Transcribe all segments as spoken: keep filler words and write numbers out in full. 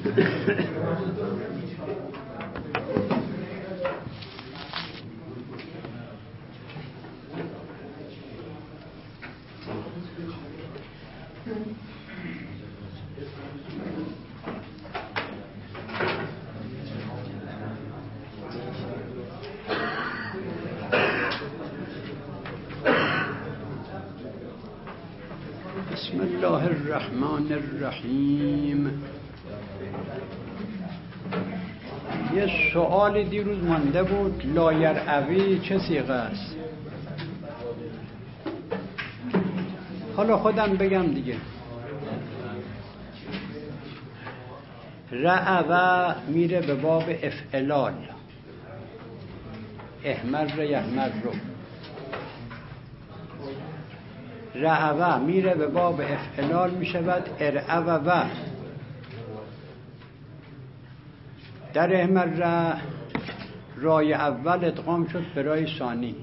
بسم الله الرحمن الرحیم. یه سؤال دیروز مانده بود، لایرعوی چه صیغه است؟ حالا خودم بگم دیگه. رعوه میره به باب افعلال، احمر یحمر رو. رعوه میره به باب افعلال میشود ارعوه. در احمر را رای اول ادغام شد به رای ثانی،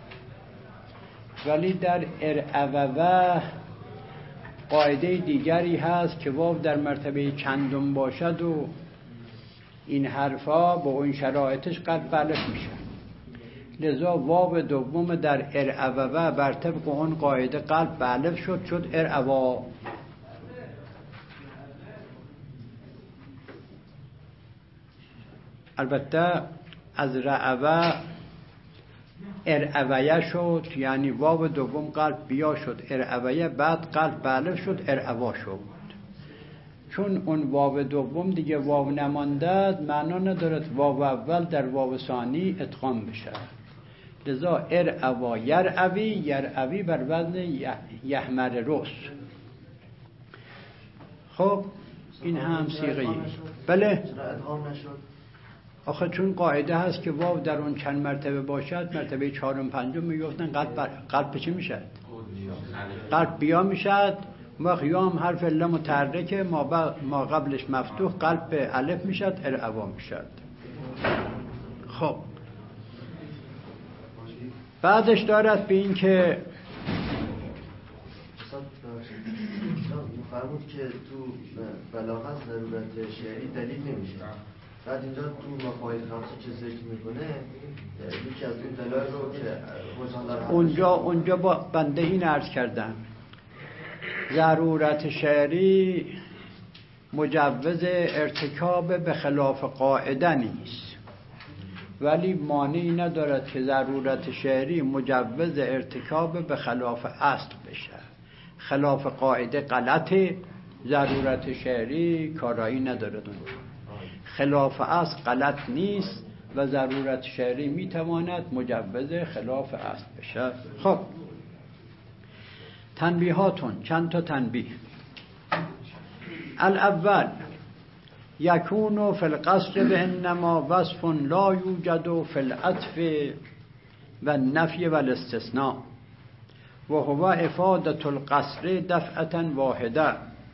ولی در ارعوه قاعده دیگری هست که واو در مرتبه چندم باشد و این حرفا با اون شرایطش قد بلف میشه. لذا واو دوم در ارعوه بر طبق اون قاعده قلب به الف شد شد ارعوا. البته از رعوه ارعویه شد، یعنی واو دوم قلب بیا شد ارعویه، بعد قلب به الف شد ارعوا شد. چون اون واو دوم دیگه واو نمانده، معنا ندارد واو اول در واو ثانی ادغام بشه. لذا ارعوا یرعوی، یرعوی بر وزن یحمر رس. خب این هم صیغه ای. بله آخه چون قاعده هست که واو در اون چند مرتبه باشد، مرتبه چهارم پنجم میگفتن قلب قلب چی میشد؟ قلب بیا میشد. وقت یا هم حرف ل متحرکه، ما, ما قبلش مفتوح، قلب به الف میشد ارعوا میشد. خب بعدش دارد به این که فرمود که تو بلاغت ضرورت شعری دلیل نمیشه. بعد اینجا تو مفاهیم خمسه چه ذکر میکنه، یکی از این دلایل رو که اونجا اونجا با بنده این عرض کردم، ضرورت شعری مجوز ارتکاب به خلاف قاعده نیست، ولی مانعی ندارد که ضرورت شعری مجوز ارتکاب به خلاف اصل بشه. خلاف قاعده غلطه، ضرورت شعری کارایی ندارد اونجا. خلاف اصل غلط نیست و ضرورت شعری میتواند مجوز خلاف اصل بشه. خب تنبیهاتون، چند تا تنبیه. الاول یکون فی القصر به انما وصف لا یوجد فی العطف و النفی و الاستثناء و هو افادة القصر دفعة واحده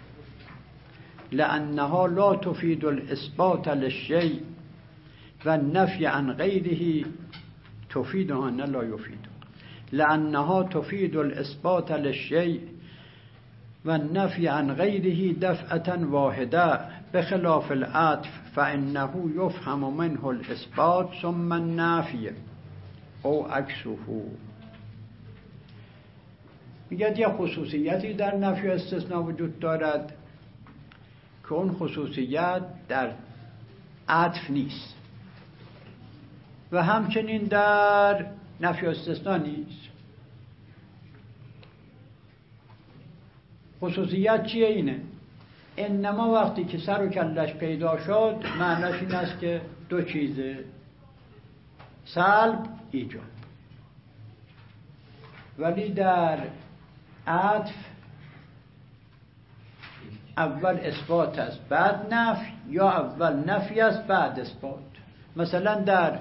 لأنها لا تفید الاثبات للشيء و النفی عن غیره تفیدها نه لا یفید، لأنها تفید الاثبات للشيء و النفی عن غیره دفعة واحده بخلاف العطف فإنه يفهم منه الإثبات ثم النفی او عکسه. میگه یه خصوصیتی در نفی و استثناء وجود دارد که اون خصوصیت در عطف نیست و همچنین در نفی و استثناء نیست. خصوصیت چیه؟ اینه انما وقتی که سر و کلش پیدا شد معناش این است که دو چیزه، سلب ایجاب. ولی در عطف اول اثبات است بعد نفی، یا اول نفی است بعد اثبات. مثلا در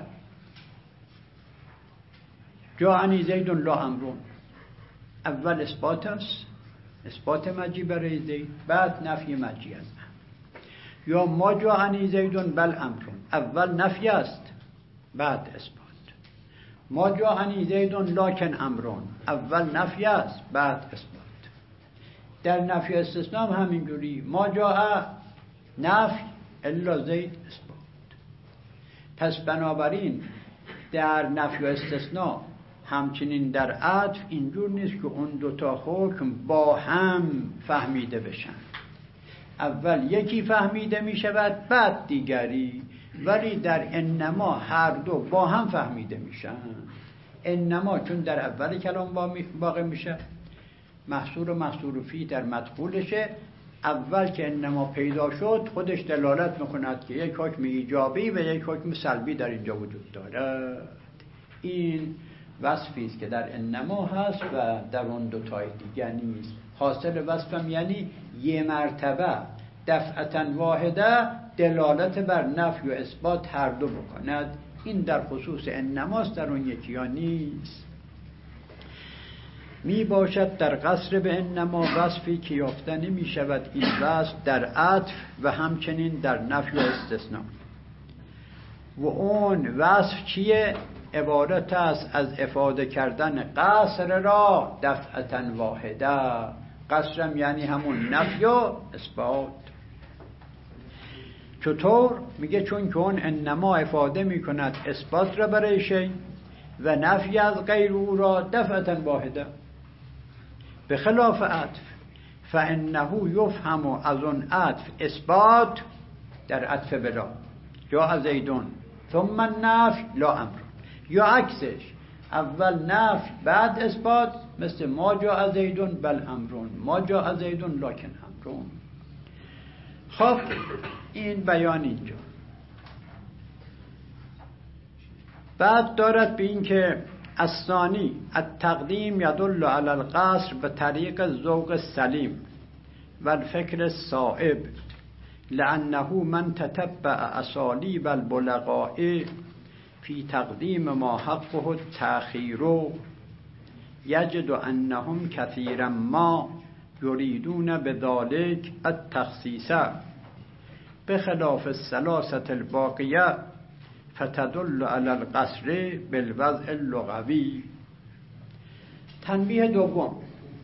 جاءنی زید لا امرون، اول اثبات است، اثبات مجیع برای زید، بعد نفی مجیع است. یا ما جاءنی زید بل امرون، اول نفی است بعد اثبات. ما جاءنی زید لکن امرون، اول نفی است بعد اثبات. در نفی استثناء هم همینجوری، ما جاء نفی الا زید اثبات. پس بنابراین در نفی و استثناء همچنین در عطف اینجور نیست که اون دوتا حکم با هم فهمیده بشن. اول یکی فهمیده می شود بعد دیگری، ولی در انما هر دو با هم فهمیده میشن. انما چون در اول کلام واقع میشه، محصور و محصور فی در مدخولشه، اول که انما پیدا شد خودش دلالت میکند که یک حکم ایجابی و یک حکم سلبی در اینجا وجود دارد. این وصفی است که در انما هست و در اون دو تای دیگه نیست. حاصل وصفم یعنی یه مرتبه دفعتا واحده دلالت بر نفی و اثبات هر دو بکند. این در خصوص انماست، در اون یکی ها نیست. می باشد در قصر به انما وصفی که یافته نمی شود این وصف در عطف و همچنین در نفی و استثناء. و اون وصف چیه؟ عبارت است از افاده کردن قصر را دفعتا واحده. قصرم یعنی همون نفی و اثبات. چطور؟ میگه چون که اون انما افاده میکند اثبات را برای شی و نفی از غیر او را دفعتا واحده، به خلاف عطف. فانه یفهم از اون عطف اثبات در عطف بلا جاء زیدون ثم النفی لا امر، یا عکسش اول نفی بعد اثبات، مثل ما جاء زیدون بل امرون، ما جاء زیدون لکن امرون. خب این بیان اینجا. بعد دارد به این که الثانی التقدیم یدل علی القصر به طریق ذوق سلیم و الفکر الصائب، لانه من تتبع اسالیب البلغاء فی تقدیم ما حقه التأخیر یجد انهم کثیرا ما یریدون بذلك التخصیص بخلاف الثلاثه الباقیه فتدل علی القصر بالوضع اللغوی. تنبیه دوم،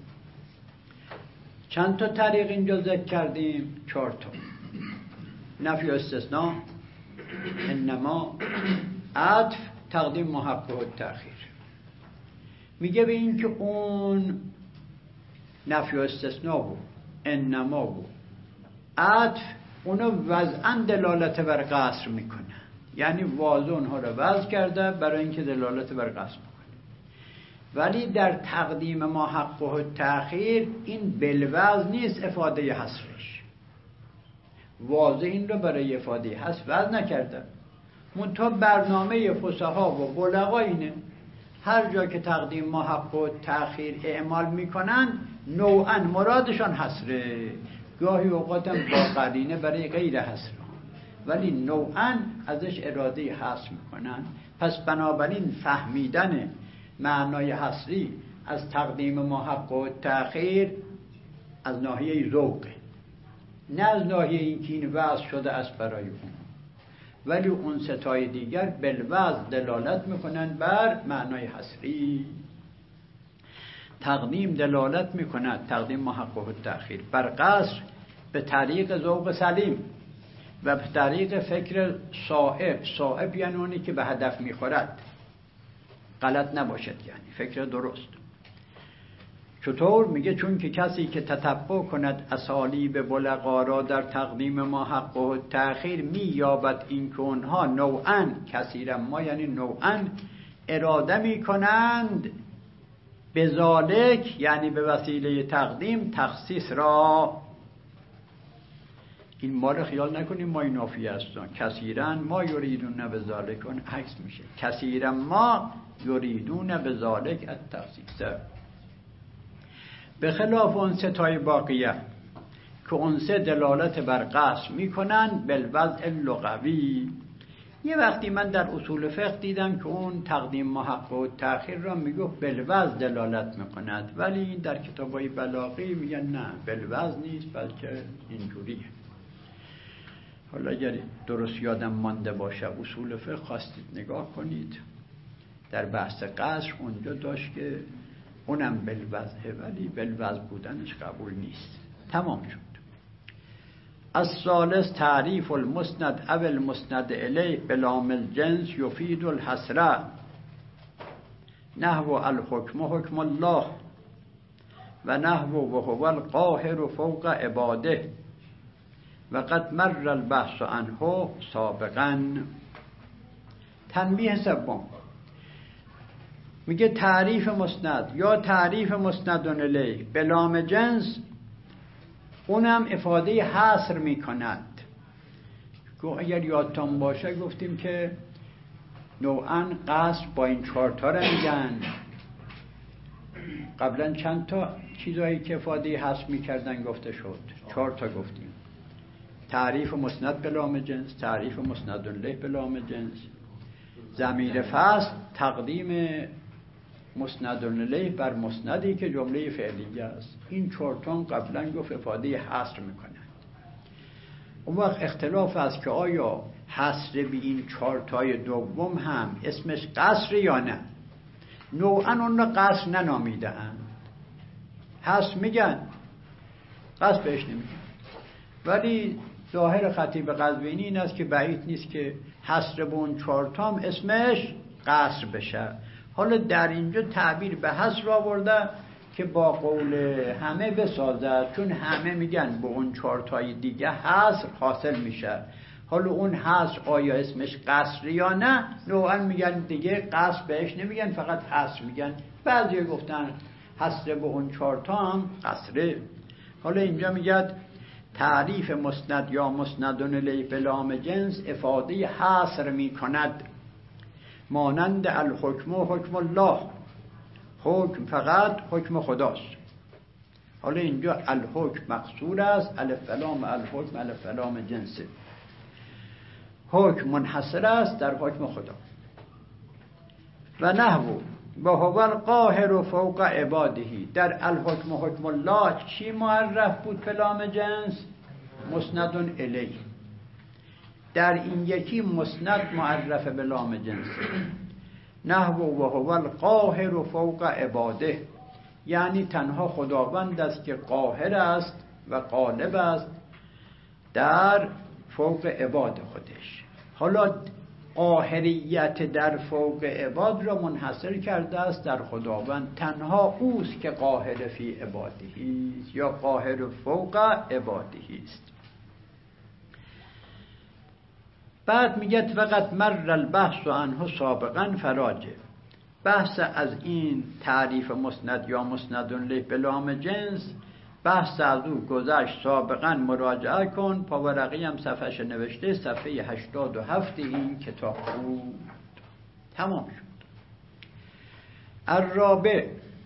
چند تا طریق اینجا ذکر کردیم؟ چهار تا: نفی و استثناء، انما، عطف، تقدیم محقق و تأخیر. میگه به این که اون نفی و استثناء بود، انما بود، عطف اونو وضعاً دلالت بر قصر میکنه، یعنی واضح اونها رو وضع کرده برای اینکه دلالت بر قصر بکنه. ولی در تقدیم ما حق و تأخیر این بالوضع نیست افاده حصرش، واضح این رو برای افاده حصر وضع نکرده. منتها برنامه فصحا و بلغا اینه هر جا که تقدیم ما حق و تأخیر اعمال میکنن نوعا مرادشان حصره، گاهی اوقاتم با قرینه برای غیر حصر، ولی نوعا ازش اراده حصر میکنن. پس بنابراین فهمیدن معنای حصری از تقدیم ما حق و تأخیر از ناحیه ذوقه، نه از ناحیه این که این وضع شده است برای اون. ولی اون ستای دیگر بالوضع دلالت میکنن بر معنای حصری. تقدیم دلالت میکند، تقدیم ما حق و تأخیر، بر قصر به طریق ذوق سلیم و به طریق فکر صائب. صائب یعنی اونی که به هدف میخورد، غلط نباشد، یعنی فکر درست. چطور؟ میگه چون که کسی که تتبع کند اسالیب بلغا را در تقدیم ما حق و تأخیر مییابد این که اونها نوعاً، کثیرا ما یعنی نوعاً، اراده میکنند به ذالک یعنی به وسیله تقدیم تخصیص را. این ما رو خیال نکنیم ما این نافی هستن. کثیرا ما یریدون به ذالک، اون عکس میشه، کثیرا ما یریدون به ذالک التخصیص. به خلاف اون ستای باقیه که اون سه دلالت بر قصر میکنن بالوضع لغوی. یه وقتی من در اصول فقه دیدم که اون تقدیم محقق و تأخیر را میگه بالوضع دلالت میکند، ولی این در کتابای بلاغی میگن نه بالوضع نیست بلکه اینجوریه. حالا اگر درست یادم مانده باشه اصول فقه خواستید نگاه کنید، در بحث قصر اونجا داشت که اونم بالوضعه ولی بالوضع بودنش قبول نیست. تمام شد. الثالث تعریف المسند او المسند الیه بلام الجنس یفید الحصر نحو الحکم حکم الله و نحو و هو القاهر فوق عباده و قد مر البحث عنه سابقا. تنبیه سوم، میگه تعریف مسند یا تعریف مسند الیه به لام جنس اونم افاده حصر میکند. اگر یادتان باشه گفتیم که نوعا قصر با این چهار تا رو میگن. قبلا چند تا چیزایی که افاده حصر میکردن گفته شد، چهار تا گفتیم. تعریف مسند به لام جنس، تعریف مسند الیه به لام جنس، ضمیر فصل، تقدیم مسند الیه بر مسندی که جمله فعلیه است. این چهار تا قبلا گفت افاده حصر میکنن. اون وقت اختلاف است که آیا حصر به این چهار تای دوم هم اسمش قصر یا نه. نوعا اون را قصر ننامیده اند، حصر میگن، قصر بهش نمیگن. ولی ظاهر خطیب قزوینی این است که بعید نیست که حصر به اون چهار تام اسمش قصر بشه. حالا در اینجا تعبیر به حصر آورده که با قول همه بسازد، چون همه میگن به اون چهار تای دیگه حصر حاصل میشه. حالا اون حصر آیا اسمش قصر یا نه، نوعا میگن دیگه قصر بهش نمیگن، فقط حصر میگن. بعضی گفتن حصر به اون چهار تا هم قصره. حالا اینجا میگه تعریف مسند یا مسند الیه به لام جنس افاده حصر میکند، مانند الحکم و حکم الله، حکم فقط حکم خداست. حالا اینجا الحکم مقصور است، الف لام الحکم الف لام جنسه. حکم منحصر است در حکم خدا. و نحو و هو القاهر فوق عباده، در الحکم حکم الله چی معرف بود به لام جنس؟ مسند الیه. در این یکی مسند معرف به لام جنس. نحو و هو القاهر فوق عباده، یعنی تنها خداوند است که قاهر است و غالب است در فوق عباد خودش. حالا قاهریت در فوق عباد را منحصر کرده است در خداوند، تنها اوست که قاهر فی عبادهی یا قاهر فوق عبادهی است. بعد میگه فقط مر البحث عنه سابقا فراجع، بحث از این تعریف مسند یا مسند الیه به لام جنس، بحث از او گذشت، سابقا مراجعه کن. پاورقی هم صفحش نوشته، صفحه هشتاد و هفت این کتاب بود. تمام شد. الرابع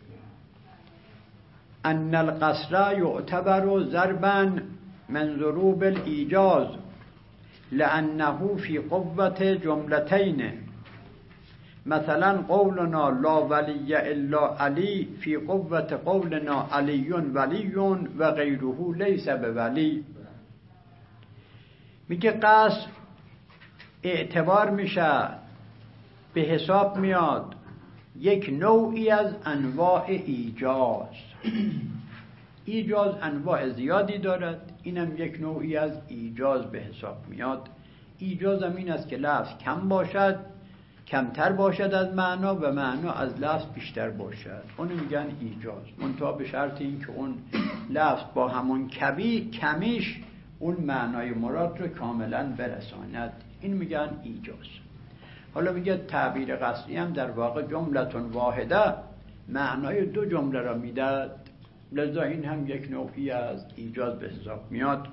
ان القصر یعتبر ضربا من ضروب الایجاز لانه فی قوت جملتین، مثلا قولنا لا ولی الا علی فی قوت قولنا علی ولی و غیره لیس بولی. میگه قصر اعتبار میشه، به حساب میاد یک نوعی از انواع ایجاز. ایجاز انواع زیادی دارد، اینم یک نوعی از ایجاز به حساب میاد. ایجاز هم این است که لفظ کم باشد، کمتر باشد از معنا و معنا از لفظ بیشتر باشد، اونو میگن ایجاز. منتها به شرط این که اون لفظ با همون کبی کمیش اون معنای مراد رو کاملا برساند، این میگن ایجاز. حالا میگه تعبیر قصری هم در واقع جملتون واحده معنای دو جمله را میداد، لذا این هم یک نوعی از ایجاز به حساب میاد.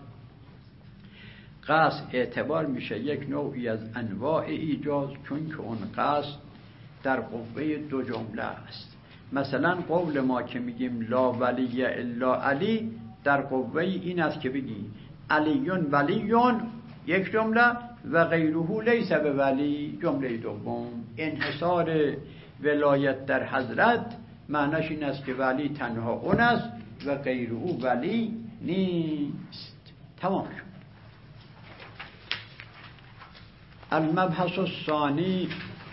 قصد اعتبار میشه یک نوعی از انواع ایجاز، چون که اون قصد در قوه دو جمله است. مثلا قول ما که میگیم لا ولی الا علی، در قوه این است که بگی علیون ولیون یک جمله و غیره لیس بولی جمله دوم. انحصار ولایت در حضرت معناش این است که ولی تنها اون است و غیره ولی نیست. تمام شد. المبحث الثانی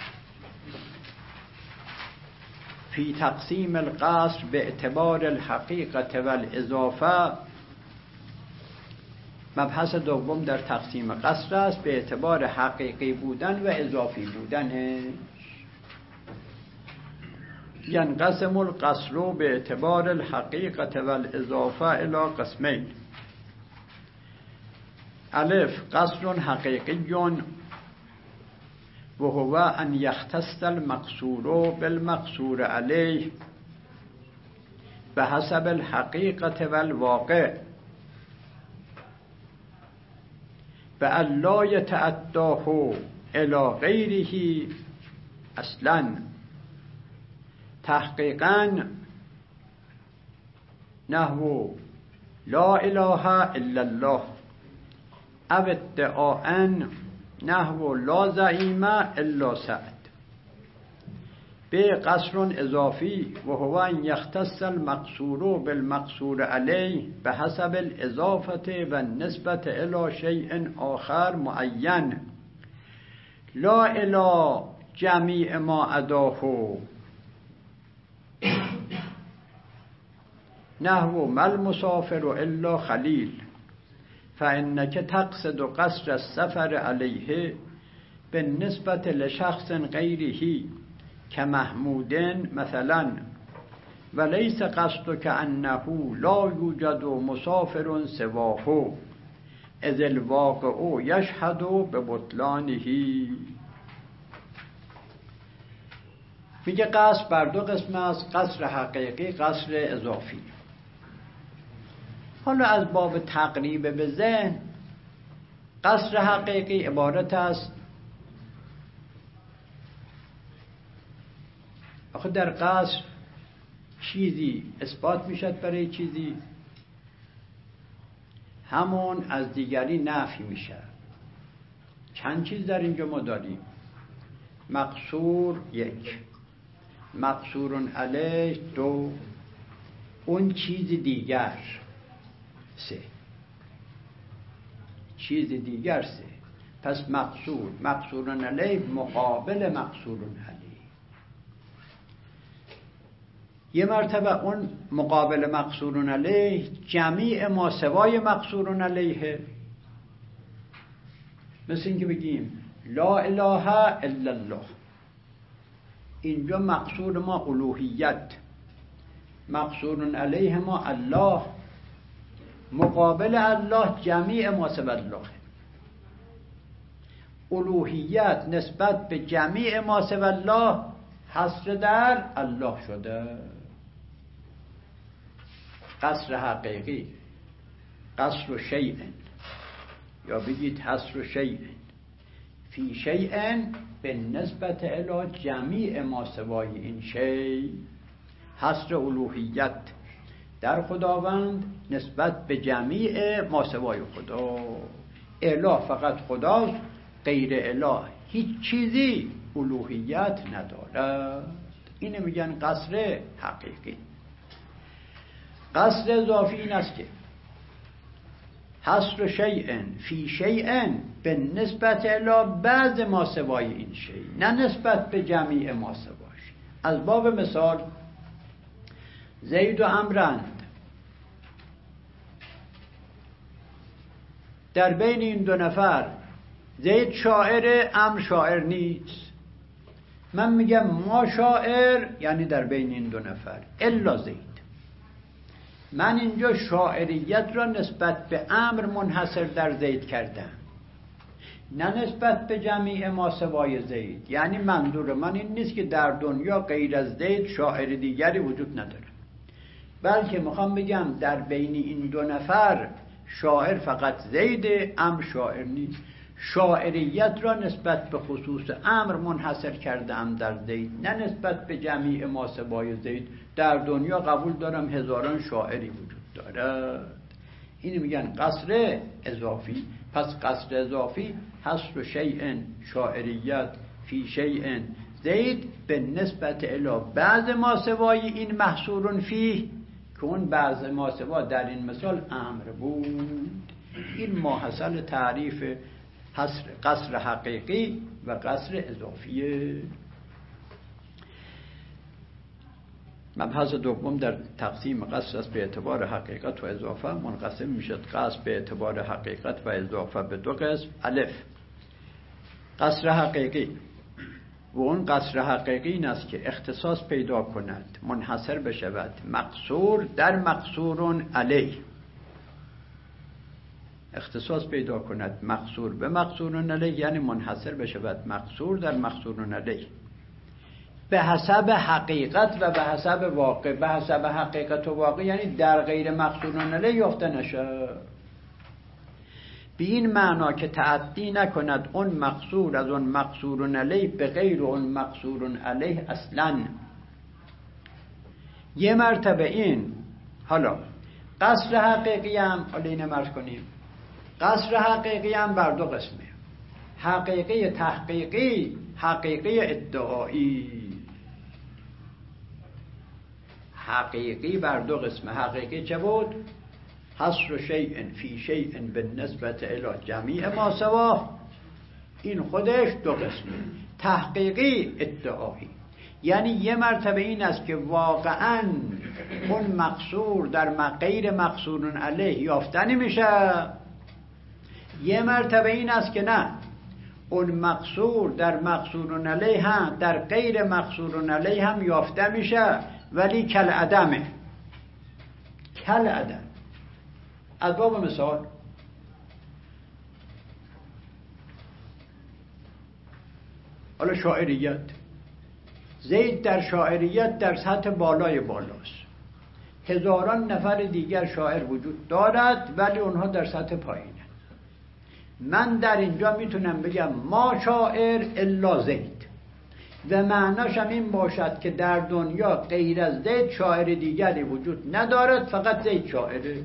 فی تقسیم القصر به اعتبار الحقیقت والاضافه مبحث دوم در تقسیم قصر است به اعتبار حقیقی بودن و اضافی بودن. ینقسم القصر به اعتبار الحقیقت و الاضافه الی قسمین. الف قصر حقیقی و هو ان یختص المقصور بالمقصور علیه به حسب الحقیقت و الواقع و الا یتعداه الی غیره اصلا. تحقیقا نحو لا اله الا الله او ادعاء نحو لا زعیم الا سعد. به قصر اضافی و هو ان یختص المقصور بالمقصور علیه به حسب الاضافه و النسبت الی شیء آخر معین لا الی جمیع ما عداه نحو ما المسافر الا خلیل فانک تقصد قصر السفر علیه بالنسبة لشخص غیره كمحمود مثلا وليس قصدك أنه لا يوجد مسافر سواه اذ الواقع يشهد ببطلانه. میگه قصر بر دو قسم است، قصر حقیقی، قصر اضافی. حالا از باب تقریب به ذهن، قصر حقیقی عبارت است آخه در قصر چیزی اثبات میشد برای چیزی، همون از دیگری نفی میشه. چند چیز در اینجا ما داریم، مقصور یک، مقصور علیه دو، اون چیز دیگر سه، چیز دیگر سه. پس مقصور، مقصور علیه مقابل مقصور علیه. یه مرتبه اون مقابل مقصور علیه جمیع ما سوای مقصور علیه، مثل این که بگیم لا اله الا الله، اینجا مقصور ما الوهیت، مقصور علیه ما الله، مقابل الله جمیع ما سوای الله. الوهیت نسبت به جمیع ما سوای الله حصر در الله شده. قصر حقیقی قصر شیء، یا بگید حصر شیء فی شیء به نسبت الی جمیع ما سوای این شیء. حصر الوهیت در خداوند نسبت به جمیع ما سوای خدا. اله فقط خداست، غیر اله هیچ چیزی الوهیت ندارد. اینو میگن قصر حقیقی. قصر اضافی این است که حصر شیء فی شیء به نسبت الی بعض ما سوای این شیء، نه نسبت به جمیع ما سواش. از باب مثال زید و عمرند، در بین این دو نفر زید شاعر، عمرو شاعر نیست. من میگم ما شاعر، یعنی در بین این دو نفر الا زید. من اینجا شاعریت را نسبت به امر منحصر در زید کردم، نه نسبت به جمیع ما سوای زید. یعنی منظور من این نیست که در دنیا غیر از زید شاعر دیگری وجود نداره، بلکه میخوام بگم در بین این دو نفر شاعر فقط زید، امر شاعر نیست. شاعریت را نسبت به خصوص امر منحصر کردم در زید، نه نسبت به جمیع ما سوای زید. در دنیا قبول دارم هزاران شاعری وجود دارد. اینو میگن قصر اضافی. پس قصر اضافی حصر شیء شاعریت فی شیء زید به نسبت الی بعض ما سوای این محصور فیه، که اون بعض ما سوا در این مثال امر بود. این ماحصل تعریف حصر قصر حقیقی و قصر اضافیه. مبحث دوم در تقسیم قصر است به اعتبار حقیقت و اضافه. منقسم میشد قصر به اعتبار حقیقت و اضافه به دو قسم. الف، قصر حقیقی و اون قصر حقیقی این است که اختصاص پیدا کند، منحصر بشود، مقصور در مقصور علیه. اختصاص پیدا کند مقصور به مقصور علیه یعنی منحصر بشود مقصور در مقصور علیه، به حسب حقیقت و به حسب واقع. به حسب حقیقت و واقع یعنی در غیر مقصور علیه یافته نشه، به این معنا که تعدی نکند اون مقصور از اون مقصور علیه به غیر اون مقصور علیه اصلا. یه مرتبه این. حالا قصر حقیقی هم حالا اینه مرز کنیم، قصر حقیقی هم بر دو قسمه، حقیقی تحقیقی، حقیقی ادعایی. حقیقی بر دو قسمه. حقیقی چه بود؟ حصر شیء فی شیء بالنسبت الی جمیع ما سواه، این خودش دو قسمه. تحقیقی ادعایی یعنی یه مرتبه این است که واقعاً اون مقصور در غیر مقصور علیه یافته نمیشه، یه مرتبه این است که نه، اون مقصور در مقصور علیه هم در غیر مقصور علیه هم یافته میشه ولی کل عدمه. کل عدم. از باب مثال حالا شاعریت، زید در شاعریت در سطح بالای بالاست، هزاران نفر دیگر شاعر وجود دارد ولی اونها در سطح پایینه. من در اینجا میتونم بگم ما شاعر الا زید و معناش هم این باشد که در دنیا غیر از زید شاعر دیگری وجود ندارد، فقط زید شاعره.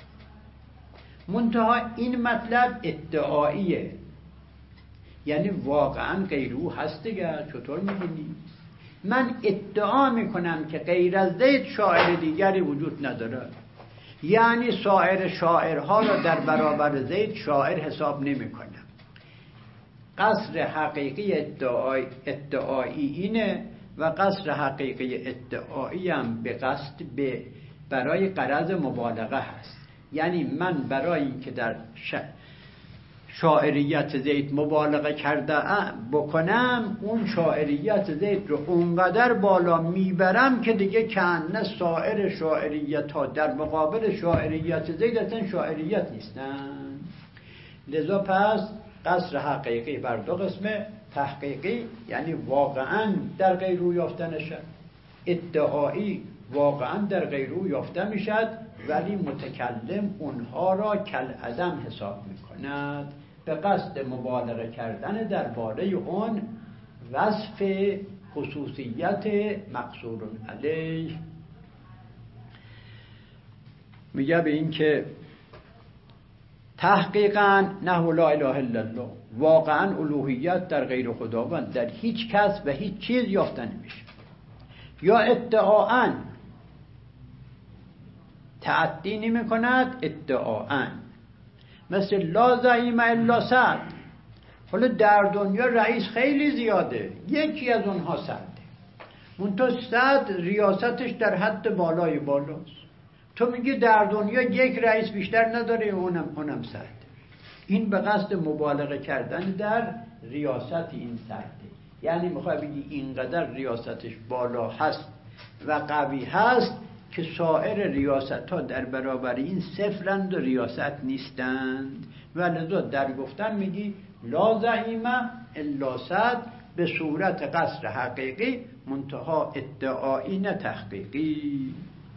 منتها این مطلب ادعاییه، یعنی واقعا غیر او هست دیگه. چطور میبینی؟ من ادعا میکنم که غیر از زید شاعر دیگری وجود ندارد، یعنی سایر شاعرها را در برابر زید شاعر حساب نمی کنم. قصر حقیقی ادعای ادعایی اینه و قصر حقیقی ادعایی هم به قصد به برای غرض مبالغه هست. یعنی من برای اینکه در ش... شاعریت زید مبالغه کرده بکنم، اون شاعریت زید رو اونقدر بالا میبرم که دیگه کنه سایر شاعریت ها در مقابل شاعریت زید اصلا شاعریت نیستن. لذا پس قصر حقیقی بر دو قسمه، تحقیقی یعنی واقعا در غیر او یافته نشد، ادعایی واقعا در غیر او یافته میشد ولی متکلم اونها را کل عدم حساب میکند به قصد مبالغه کردن درباره اون وصف خصوصیت مقصور علیه. میگه به این که تحقیقاً نه لا اله الا الله، واقعا الوهیت در غیر خداوند در هیچ کس و هیچ چیز یافته نمیشه. یا ادعاً تعدی نمی کند، ادعاً مثل لا زعیم الا سعد. حالا در دنیا رئیس خیلی زیاده، یکی از اونها سعده، منتها سعد ریاستش در حد بالای بالاست. تو میگی در دنیا یک رئیس بیشتر نداره، اونم اونم سعده. این به قصد مبالغه کردن در ریاست این سعده، یعنی میخوای بگی اینقدر ریاستش بالا هست و قوی هست که سایر ریاست ها در برابر این صفرند و ریاست نیستند و لذا در گفتن میگی لا زعیمه الا سعد به صورت قصر حقیقی، منتها ادعایی نه تحقیقی.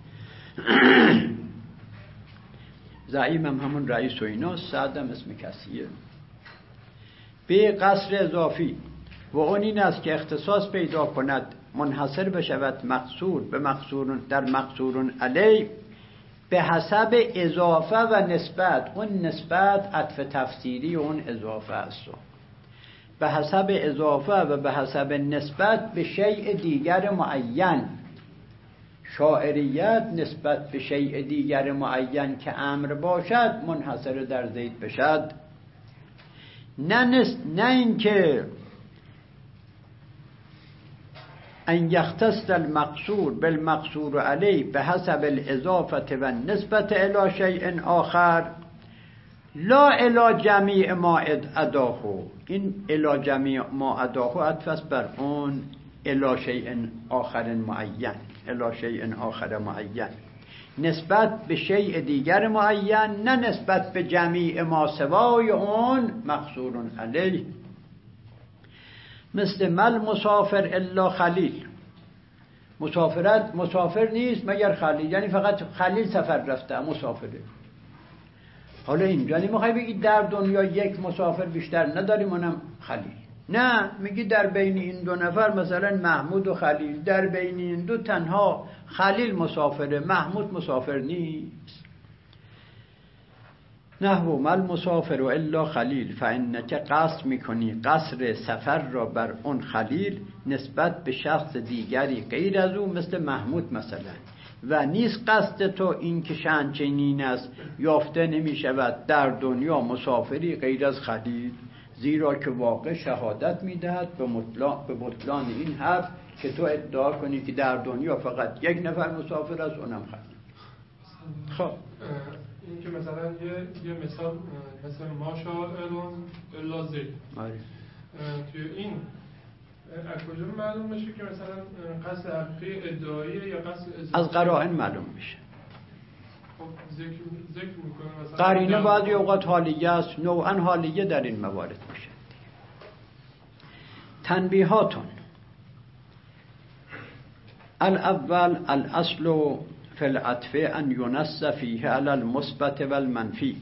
زعیم هم همون رئیس و اینا، سعد هم اسم کسیه. به قصر اضافی و اون این است که اختصاص پیدا کند، منحصر بشود مقصور به مقصور در مقصور علیه به حسب اضافه و نسبت. اون نسبت عطف تفسیری اون اضافه است، به حسب اضافه و به حسب نسبت به شیء دیگر معین. شاعریت نسبت به شیء دیگر معین که امر باشد منحصر در زید بشد، نه نس... نه اینکه ان یختص المقصور بالمقصور علیه به حسب الاضافه و نسبت الی شیء آخر لا الی جمیع ما اداه. این الی جمیع ما اداه عطف بر اون الی شیء آخر معین، الی شیء آخر معین، نسبت به شیء دیگر معین، نه نسبت به جمیع ما سوای اون مقصور علیه. مثل مل مسافر الا خلیل، مسافرت مسافر نیست مگر خلیل، یعنی فقط خلیل سفر رفته مسافره. حالا اینجا نمیخوای بگی در دنیا یک مسافر بیشتر نداریم اونم خلیل، نه، میگی در بین این دو نفر مثلا محمود و خلیل، در بین این دو تنها خلیل مسافره، محمود مسافر نیست. نحو مل مسافر و الا خلیل فانک قصد میکنی قصر سفر را بر اون خلیل نسبت به شخص دیگری غیر از او، مثل محمود مثلا، و نیست قصد تو این که شأن چنین است یافته نمی شود در دنیا مسافری غیر از خلیل، زیرا که واقع شهادت میدهد به به بطلان این حرف که تو ادعا کنی که در دنیا فقط یک نفر مسافر است اونم خلیل. خب این که مثلا یه یه مثال مثلا ما شاعرون الا زید، آره، توی این از کجا معلوم میشه که مثلا قصد حقیقی ادعاییه یا قصد از قرائن معلوم میشه. خب ذکر ذکر میکنه مثلا قرینه بعضی اوقات حالیه است، نوعا حالیه در این موارد میشه. تنبیهاتون: الاول الاصل فی العطف ان ینص فیه علی المثبت و المنفی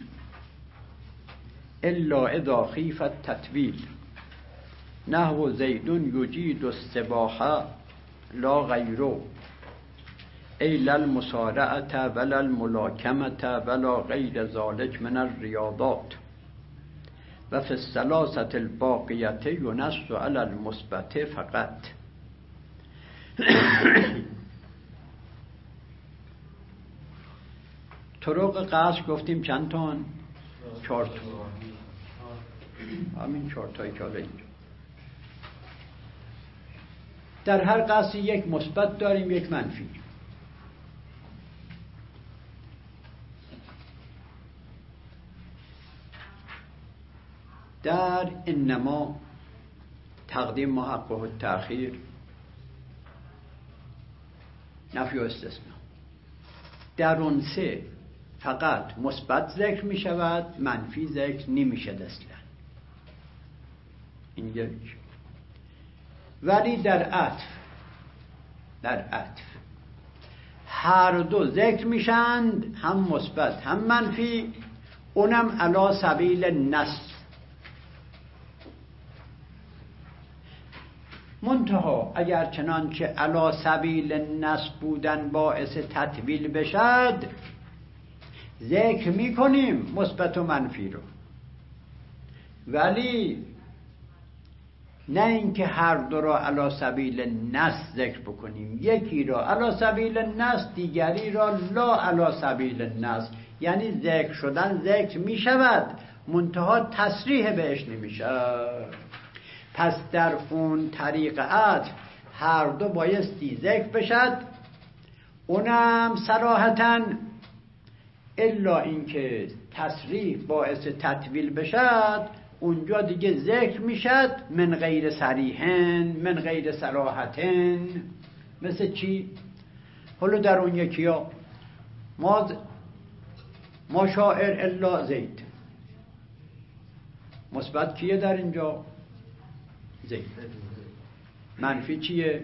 الا اذا خیف التطویل، نحو زید یجید السباحه لا غیره ای لا المصارعه ولا الملاکمه ولا غیر ذلک من الریاضات، و فی الثلاثه الباقیه ینص علی المثبت فقط. طرق قصد گفتیم چند تان؟ چهار تا. همین چهار تایی که حالا اینجا در هر قصد یک مثبت داریم یک منفی. در انما تقدیم محقق و تأخیر، نفی و استثناء، در اون سه فقط مثبت ذکر می شود، منفی ذکر نمی شد اصلا. این یک. ولی در عطف در عطف هر دو ذکر میشند، هم مثبت هم منفی، اونم علی سبیل النص. منتها اگر چنانچه علی سبیل النص بودن باعث تطویل بشد، ذکر میکنیم مثبت و منفی رو، ولی نه اینکه هر دو را علی سبیل النص ذکر بکنیم، یکی را علی سبیل النص دیگری را لا علی سبیل النص. یعنی ذکر شدن ذکر می شود، منتها تصریح بهش نمی شود. پس در اون طریق عطف هر دو بایستی ذکر بشد، اونم صراحتاً، الا اینکه تصریح باعث تطویل بشد، اونجا دیگه ذکر میشد من غیر صریحن، من غیر صراحتن. مثل چی؟ حالا در اون یکی ها ما ما شاعر الا زید، مثبت کیه در اینجا؟ زید. منفی چیه؟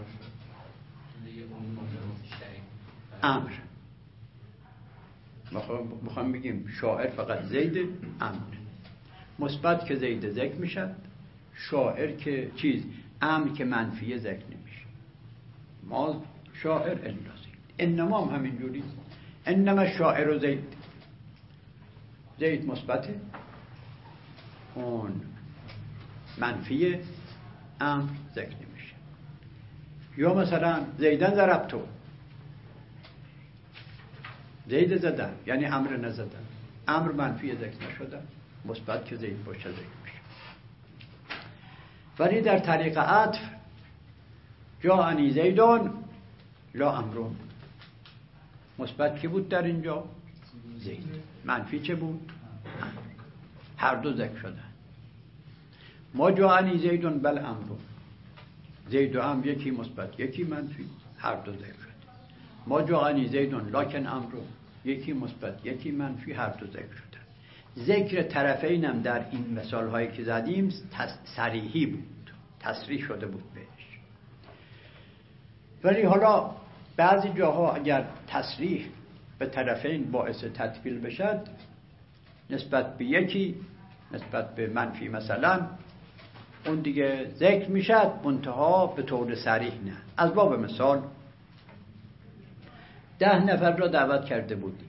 امر. بخوام بگیم شاعر فقط زید، امر. مثبت که زید ذکر میشد، شاعر که چیز، امر که منفی ذکر نمیشه. ما شاعر الا زید. انما هم همینجوری، انما شاعر و زید، زید مثبته، اون منفی، امر ذکر نمیشه. یا مثلا زیدن ضربتو، زید زدن یعنی امر نزدن، امر منفی ذکر نشدن، مثبت که زید باشه ذکر میشه. ولی در طریق عطف جاءنی زیدون لا امرون. مثبت کی بود در اینجا؟ زید. منفی چه بود؟ هر دو ذکر شدن. ما جاءنی زیدون بل امرون، زید و امر یکی مثبت یکی منفی، هر دو ذکر شد. ما جاءنی زیدون لکن امرون، یکی مثبت یکی منفی، هر دو ذکر شدن. ذکر طرفین هم در این مثال هایی که زدیم صریحی بود، تصریح شده بود بهش. ولی حالا بعضی جاها اگر تصریح به طرفین باعث تطویل بشد، نسبت به یکی نسبت به منفی مثلا، اون دیگه ذکر میشد، منتها به طور صریح نه. از باب مثال ده نفر را دعوت کرده بودی،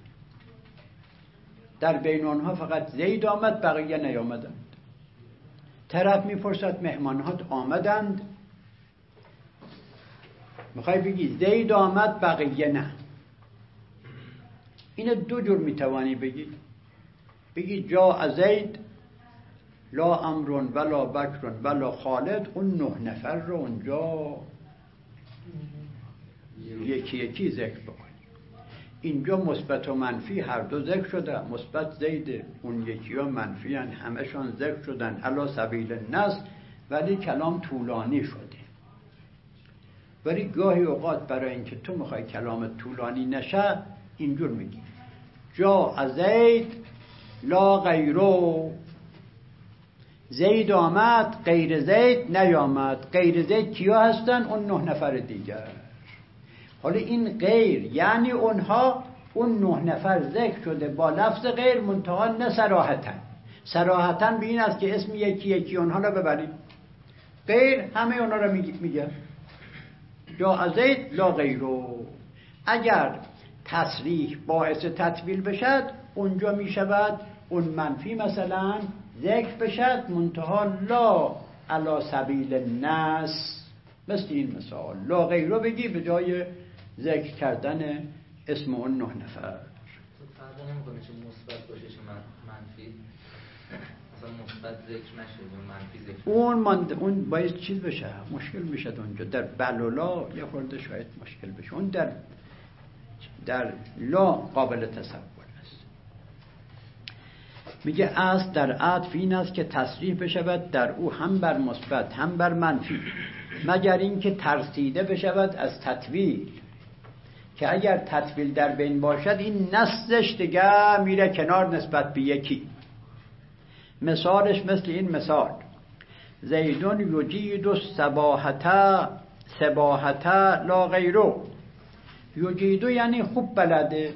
در بین آنها فقط زید آمد، بقیه نیامدند. طرف میپرسد مهمانهات آمدند؟ میخوای بگی زید آمد بقیه نه. این دو جور میتوانی بگی. بگی جا زید لا امرون ولا بکرون ولا خالد، اون نه نفر رو اونجا یکی یکی ذکر بکنی. اینجا مثبت و منفی هر دو ذکر شده، مثبت زید، اون یکی ها منفی هن، همشان ذکر شدن علی سبیل النص، ولی کلام طولانی شده. ولی گاهی اوقات برای اینکه تو میخوای کلام طولانی نشه اینجور میگی جا زید لا غیرو، زید آمد غیر زید نیامد. غیر زید کیا هستن؟ اون نه نفر دیگر. حالا این غیر یعنی اونها، اون نه نفر ذکر شده با لفظ غیر، منتها نه صراحتاً. صراحتاً به این است که اسم یکی یکی اونها را ببرید، غیر همه اونها را میگه جا زید لا غیرو. اگر تصریح باعث تطویل بشد، اونجا میشود اون منفی مثلا ذکر بشد، منتها لا علی سبیل النص. مثل این مثال لا غیرو بگی به جای ذکر کردن اسم اون نه نفر. فرق نمیکنه چه مثبت باشه چه منفی، مثلا مثبت ذکر نشه یا منفی ذکر. اون مند... اون باید چیز بشه، مشکل میشه اونجا. در بلولا یه خورده شاید مشکل بشه. اون در در لا قابل تصور است. میگه اصل در عطف این است که تصریح بشود در او هم بر مثبت هم بر منفی، مگر اینکه ترسیده بشود از تطویل، که اگر تطویل در بین باشد این نصش دیگه میره کنار نسبت به یکی. مثالش مثل این مثال زیدون یجید و سباحتا سباحتا لا غیرو. یجیدو یعنی خوب بلده،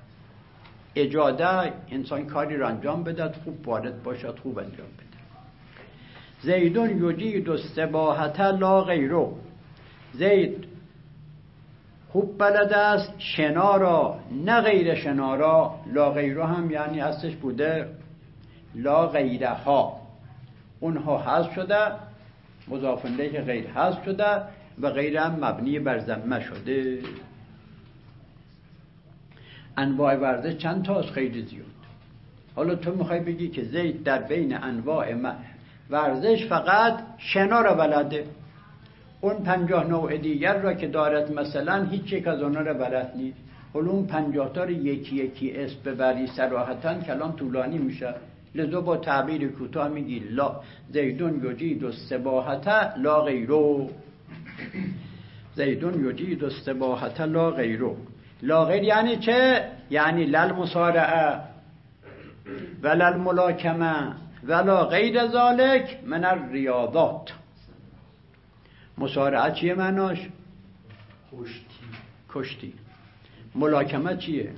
اجاده انسان کاری را انجام بدهد، خوب وارد باشد، خوب انجام بده. زیدون یجید و سباحتا لا غیرو، زید خوب بلد است شنا را نه غیر شنا را. لا غیرو هم یعنی اصلش بوده لا غیره ها، اونها حذف شده، مضاف الیه غیر حذف شده و غیر هم مبنی بر ضمه شده. انواع ورزش چند تا است؟ خیلی زیاد. حالا تو میخوای بگی که زید در بین انواع ورزش فقط شنا را بلده، اون پنجاه نوع دیگر را که دارد مثلا هیچ یک از آنها را بلد نیست. حالا اون پنجاه تا رو یکی یکی اسم ببری صراحتاً کلام طولانی میشه، لذا با تعبیر کوتاه میگی لا زیدون یجید و سباحتا لا غیرو. زیدون یجید و سباحتا لا غیرو. لا غیر یعنی چه؟ یعنی لل مصارعه ولا الملاکمه ولا غیر ذالک من الریاضات. مصارعه چیه معناش؟ کشتی. کشتی. ملاکمه چیه؟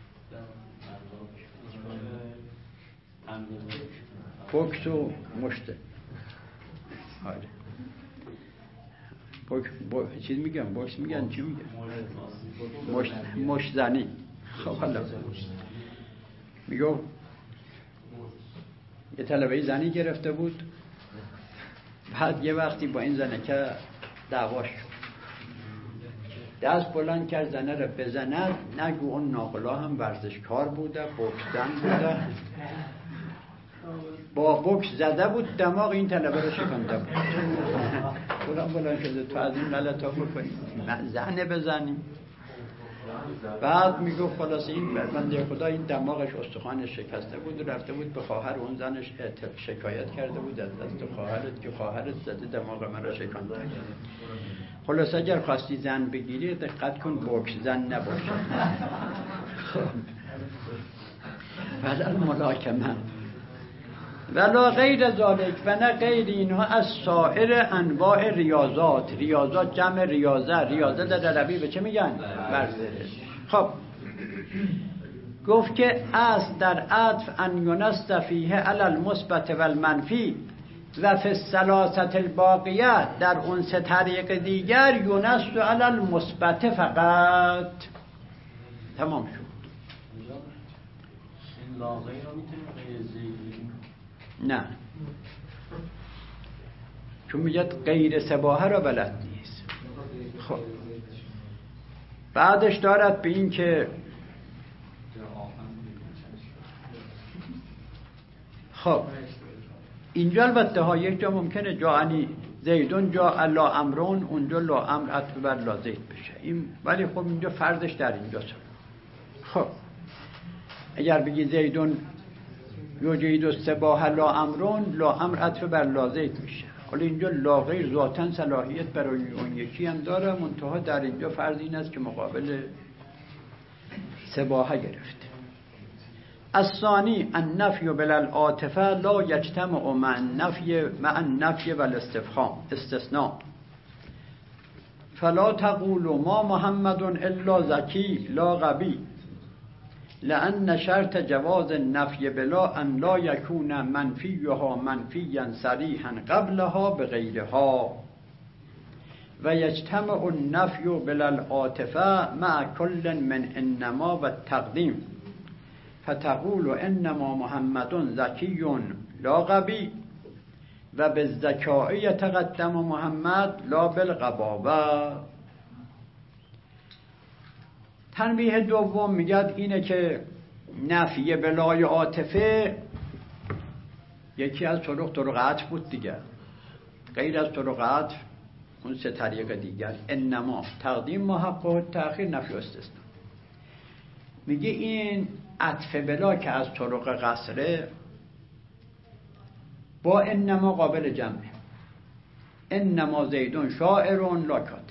بوکس و مشت. آره. بوکس بو... چیز میگم بوکس میگن چی میگن؟ مشت مشت زنی. خب حالا میگو یه طلبه زنی گرفته بود، بعد یه وقتی با این زنه که دعواش شد، دست بلند کرد زنه رو بزند، نگو اون ناقلا هم ورزشکار بوده، بوکسزن بوده، با بوکس زده بود دماغ این طلبه رو شکنده بود. صورم بلند شده تو از این غلط ها بکنی زنه بزنیم. بعد میگفت خلاص این بنده خدا این دماغش استخوانش شکسته بود و رفته بود به خواهر اون زنش شکایت کرده بود از دست خواهرت که خواهرت زده دماغ من را شکانده. خلاص اگر خواستی زن بگیری دقت کن بوکس زن نباشه. ولی ملاکمه ولا غیر ذالک و نه غیر اینها از سایر انواع ریاضات. ریاضات جمع ریاضه. ریاضه در عربی به چه میگن؟ ورزش. خب گفت که اصل در عطف ان ینست فیه علی المثبت و المنفی و فی الثلاثه الباقیه در اون سه طریق دیگر ینست علی المثبت فقط. تمام شد. این لا غیر رو میتونیم غیر زیدی؟ نه، چون میگه غیر سباحه را بلد نیست. خب بعدش دارد به این که خب اینجا البته ها یک جا ممکنه جا انی زیدون جا لا امرون اونجا لا امر عطف بر لا زید بشه این، ولی خب اینجا فردش در اینجا سر. خب اگر بگی زیدون یوجد السباحه لا امرون لا امر عطف بر لا زید میشه. حالا اینجا لا غیر ذاتن صلاحیت برای اون یکی هم داره، منتها در اینجا فرض این است که مقابل سباحه گرفته. الثانی النفی بالعاطفه لا یجتمع مع النفی مع النفی والاستفهام استثناء فلا تقولوا ما محمد الا ذکی لا غبی لأن شرط جواز النفی بلا ان لا یکون منفیها منفیا صریحا قبلها بغیرها و یجتمع النفی بالعاطفه مع کل من انما و التقدیم فتقول انما محمد ذکی لا غبی و بالذکاء یتقدم محمد لا بالغباوه. تنبیه دوم میگد اینه که نفی بلای عاطفه یکی از طرق طرق عطف بود دیگه، غیر از طرق عطف اون سه طریق دیگر انما تقدیم محق و تأخیر نفی و استثناء. میگه این عطف بلا که از طرق قصره با انما قابل جمعه. انما زیدون شاعرون لا کاتب.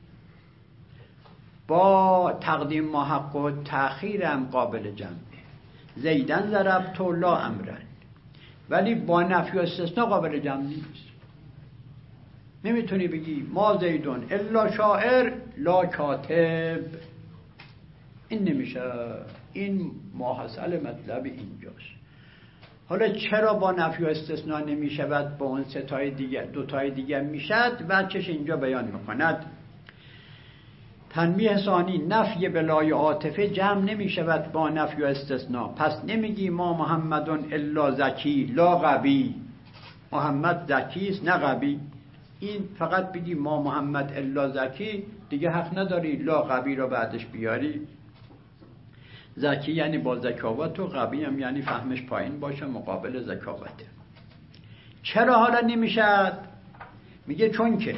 با تقدیم محق و تأخیر هم قابل جمعه. زیدن ضربت لا امرن. ولی با نفی و استثناء قابل جمع نیست. نمیتونی بگی ما زیدون الا شاعر لا کاتب. این نمیشه. این ماحصل مطلب اینجاست. حالا چرا با نفی و استثناء نمیشود با اون سه تای دیگر دو تای دیگر میشد و چش اینجا بیان میکند. تنبیه ثانی نفی بلای عاطفه جمع نمیشود با نفی و استثناء. پس نمیگی ما محمدون الا ذکی لا غبی. محمد ذکی است نه غبی. این فقط بگی ما محمد الا ذکی دیگه حق نداری لا غبی رو بعدش بیاری. ذکی یعنی با ذکاوت و غبی هم یعنی فهمش پایین باشه مقابل ذکاوته. چرا حالا نمیشد؟ میگه چون که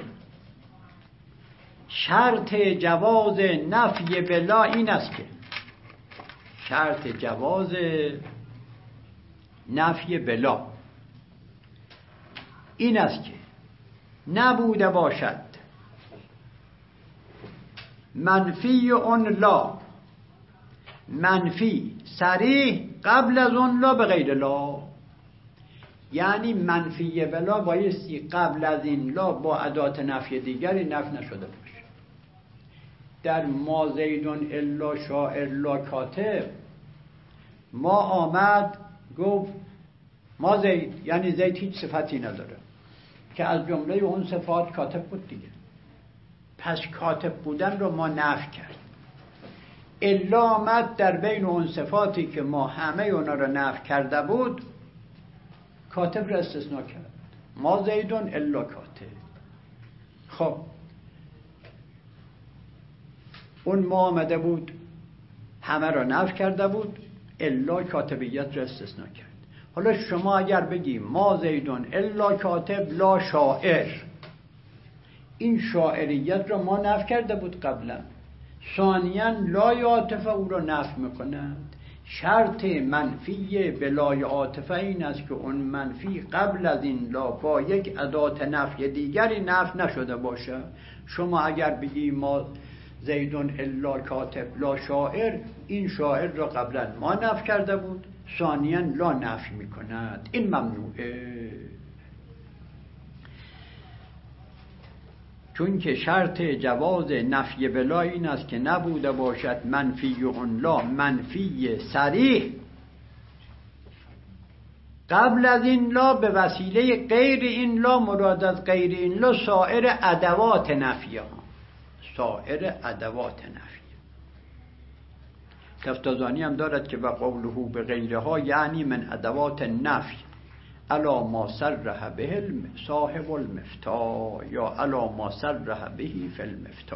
شرط جواز نفی بلا این است که شرط جواز نفی بلا این است که نبوده باشد منفی اون لا منفی صریح قبل از اون لا به غیر لا. یعنی منفی بلا بایستی قبل از این لا با ادات نفی دیگری نفی نشده باشه. در ما زیدون الا شاعر لا کاتب ما آمد گفت ما زید یعنی زید هیچ صفتی نداره که از جمله اون صفات کاتب بود دیگه. پس کاتب بودن رو ما نفی کرد. الا آمد در بین اون صفاتی که ما همه اونا رو نفی کرده بود کاتب رو استثناء کرد. ما زیدون الا کاتب. خب اون ما آمده بود همه رو نفی کرده بود الا کاتبیت رو استثناء کرد. حالا شما اگر بگی ما زیدون الا کاتب لا شاعر این شاعریت را ما نفی کرده بود قبلا. ثانیاً لای عاطفه او را نفی میکنند. شرط منفی بلای عاطفه این است که اون منفی قبل از این لا با یک ادات نفی دیگری نفی نشده باشه. شما اگر بگی ما زیدون الا کاتب لا شاعر، این شاعر را قبلا ما نفی کرده بود، ثانیاً لا نفی میکند. این ممنوعه، چون که شرط جواز نفی بلا این است که نبوده باشد منفی اون لا منفی صریح قبل از این لا به وسیله غیر این لا. مراد از غیر این لا سایر ادوات نفی ها، سایر ادوات نفی. تفتازانی هم دارد که و قوله به غیرها یعنی من ادوات نفی الا ما صرح به صاحب المفتاح یا الا ما صرح به فی المفتاح.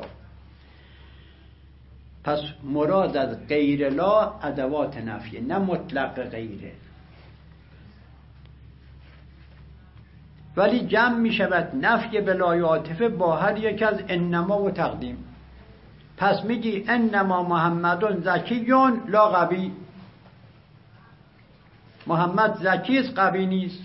پس مراد از غیر لا ادوات نفی، نه مطلق غیره. ولی جمع می شود نفی بلای عاطفه با هر یک از انما و تقدیم. پس میگی انما محمدون زکیون لا قوی، محمد زکی است قوی نیست.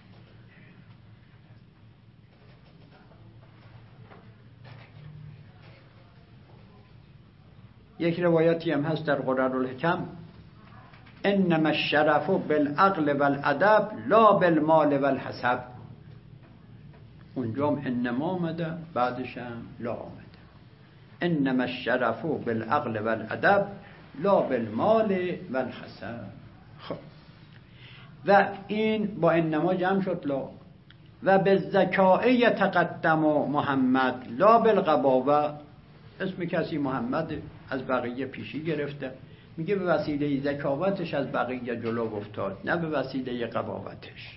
یک روایتی هم هست در غرر الحکم انما الشرف بالعقل والادب لا بالمال والحسب. اونجا هم انما آمده، بعدش هم لا آمده. انما الشرف بالعقل والادب لا بالمال والحسب. خب و این با انما جمع شد لا. و به ذکاء یتقدم محمد لا بالغباوه. اسم کسی محمد از بقیه پیشی گرفته، میگه به وسیله ذکاوتش از بقیه جلو افتاد، نه به وسیله قباوتش.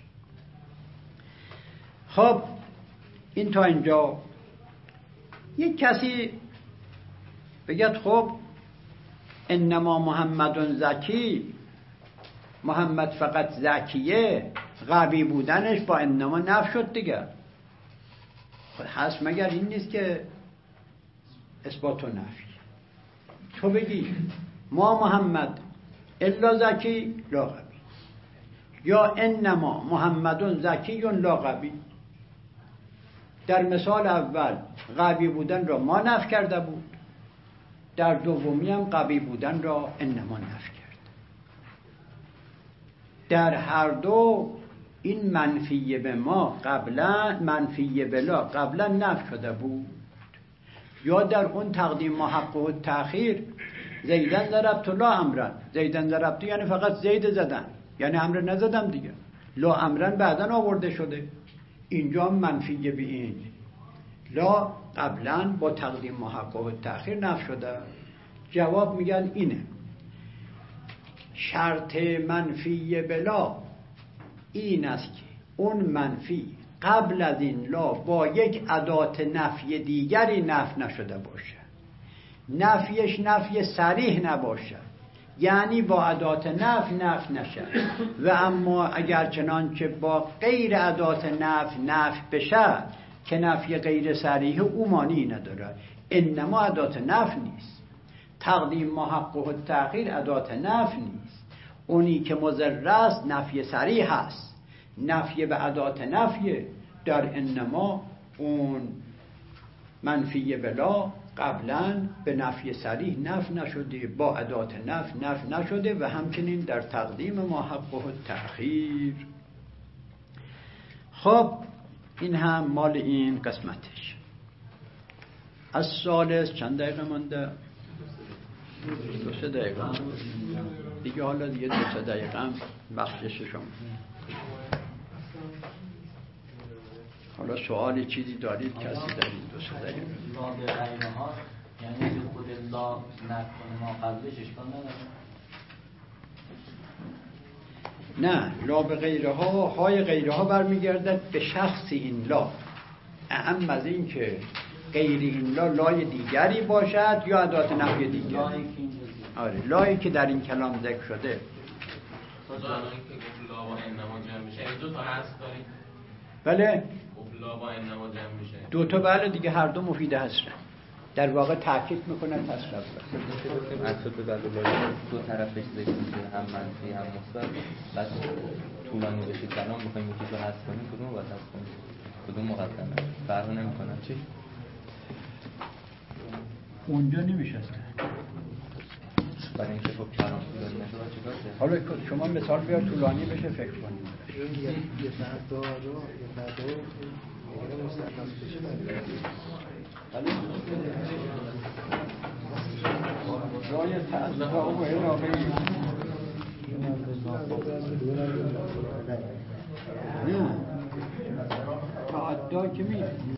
خب این تا اینجا. یک کسی بگد خب انما محمدون زکی، محمد فقط زکیه، قوی بودنش با انما نفی شد دیگه. خب هست مگر این نیست که اثبات و نفی؟ تو بگی ما محمد الا زکی لا قوی، یا انما محمدون زکیون لا قوی. در مثال اول قوی بودن را ما نفی کرده بود، در دومی هم قوی بودن را انما نفی کرد. در هر دو این منفی به ما قبلا، منفی بلا قبلا نفی شده بود. یا در اون تقدیم و حق و تأخیر زیدن ضربت لا امرن، زیدن ضربت یعنی فقط زید زدن، یعنی امر نزدم دیگه. لا امرن بعدن آورده شده. اینجا منفی به این لا قبلا با تقدیم و حق و تأخیر نفی شده. جواب میگن اینه شرط منفی بلا این است که اون منفی قبل از این لا با یک ادات نفی دیگری نفی نشده باشه، نفیش نفی صریح نباشه، یعنی با ادات نفی نفی نشه. و اما اگر چنانچه با غیر ادات نفی نفی بشه که نفی غیر صریح او معنی نداره. انما ادات نفی نیست، تقدیم محقق و تأخیر ادات نفی نیست. اونی که مضر است نفی صریح است، نفی به ادات نفی. در انما اون منفی بلا قبلا به نفی صریح نفی نشده، با ادات نفی نفی نشده. و همچنین در تقدیم محقق و تأخیر. خب این هم مال این قسمتش. از ثالث چند دقیقه مانده؟ دو سه دقیقه دیگه. حالا دیگه دو سه دقیقه هم بخشش شما. حالا سوالی چیزی دارید کسی دارید؟ دو سه دقیقه. لا به غیره ها یعنی خود لا نکنه ما قبلش اشکال نداره؟ نه، لا به غیره ها، های غیره ها برمیگردد به شخص این لا. اهم از این که غیر این لا لای دیگری باشد یا ادات نفی دیگر. آره لایی که در این کلام ذکر شده. لا با انما جمع میشه. دو تا هست داریم. بله. لا با انما جمع میشه. دو تا بله دیگه، هر دو مفید هستن. در واقع تاکید میکنن تصرف. منصوب به بلولا دو طرفش ذکر میشه، هم منفی هم مثبت. بعد طولانی بشه کلام بخوایم یکیشو حذف کنیم، کدوم رو باید حذف کنیم؟ کدوم مقدمه؟ فرق نمیکنه. چی؟ اونجا نمیشسته. برای اینکه خب کلام طولانی نشه باید چیکار کنیم؟ حالا شما مثال بیار طولانی بشه فکر کنیم. یه فرد دارو، یه فرد دارو، یه مستقص بشه رای تأثیر و علاقه نه تعدا که میره